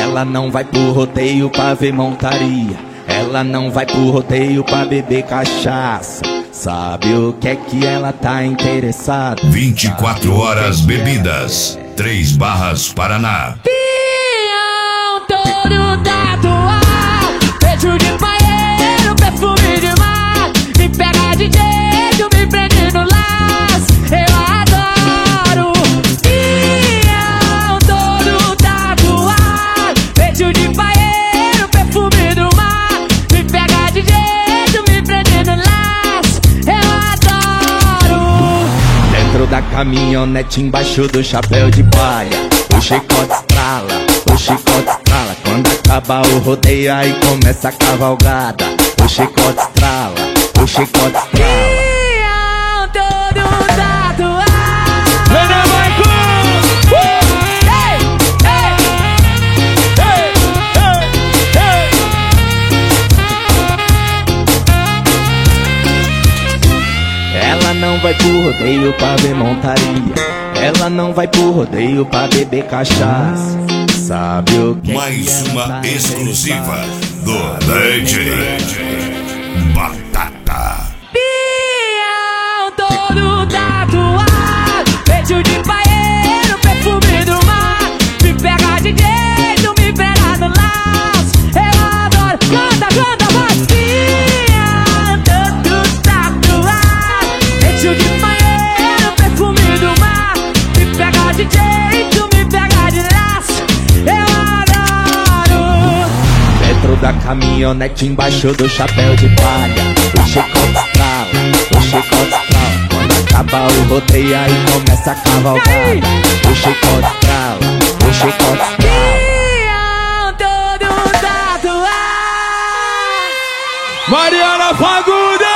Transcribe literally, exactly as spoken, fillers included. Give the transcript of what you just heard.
Ela não vai pro rodeio pra ver montaria. Ela não vai pro rodeio pra beber cachaça. Sabe o que é que ela tá interessada? vinte e quatro horas bebidas. Três Barras, Paraná. Pião todo tatuado, beijo de banheiro, perfume de mar. Me pega de jeito, me prende no laço. Eu adoro. Pião todo tatuado, beijo de banheiro, perfume do mar. Me pega de jeito, me prende no laço. Eu adoro. Dentro da caminhonete, embaixo do chapéu de palha, o chicote estrala, o chicote estrala. Quando acaba o rodeio, aí começa a cavalgada. O chicote estrala, o chicote estrala. Pião todo tatuado. Renan Marcos! Ei, ei, ei, ei. Ela não vai pro rodeio pra ver montaria. Ela não vai pro rodeio pra beber cachaça. Sabe o que Mais que ela uma tá exclusiva interessada? do D J Batata. Pião todo tatuado, beijo de banheiro, perfume do mar. Me pega de jeito, me pega no laço. Eu adoro. Canta, canta, vai. Pião todo tatuado, beijo de banheiro, perfume do mar. Me pega de jeito, me pega de laço. Eu adoro. Dentro da caminhonete, embaixo do chapéu de palha, o chicote estrala, o chicote estrala. Quando acaba o rodeio, aí começa a cavalgada. O chicote estrala, o chicote estrala. Pião todo tatuado. Mariana Fagundes!